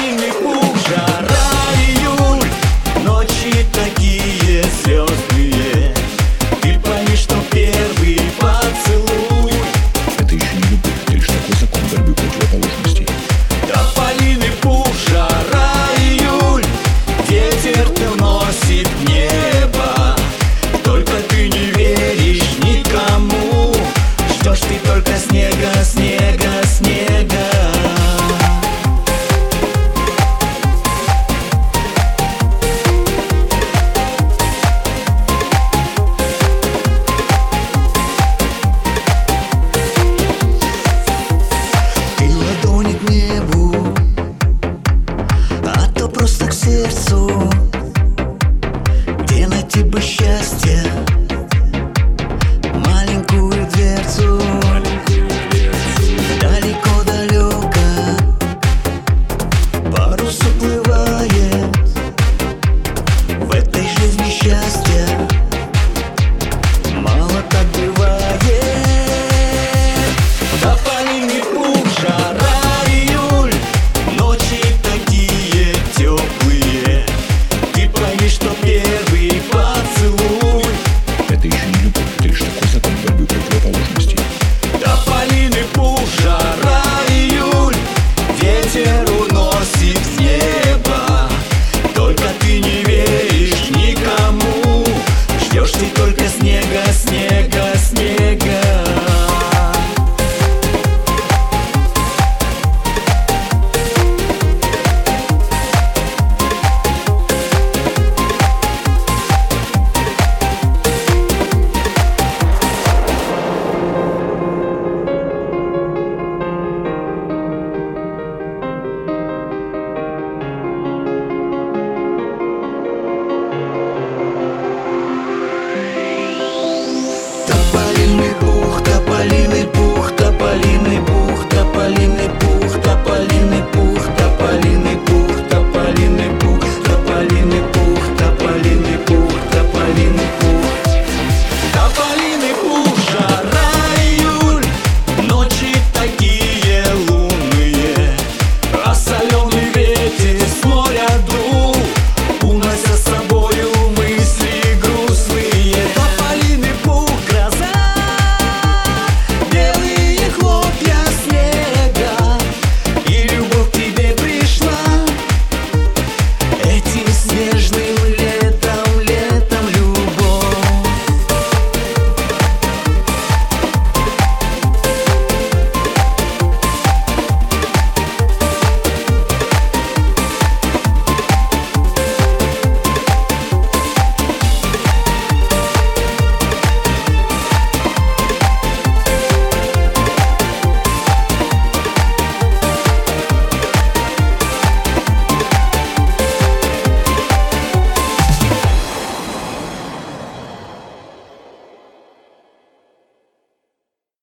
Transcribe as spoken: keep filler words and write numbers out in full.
Тополиный пух, жара, июль, ночи такие звездные. Ты пойми, что первый поцелуй — это еще не любовь, это лишь такой закон борьбы противоположностей. Тополиный пух, жара, июль, ветер ты уносит в небо. Только ты не веришь никому, ждешь ты только снега, снега, снега. Ты ладони к небу, а то просто к сердцу, где найти бы счастье, маленькую дверцу. Далеко-далеко парус уплывает.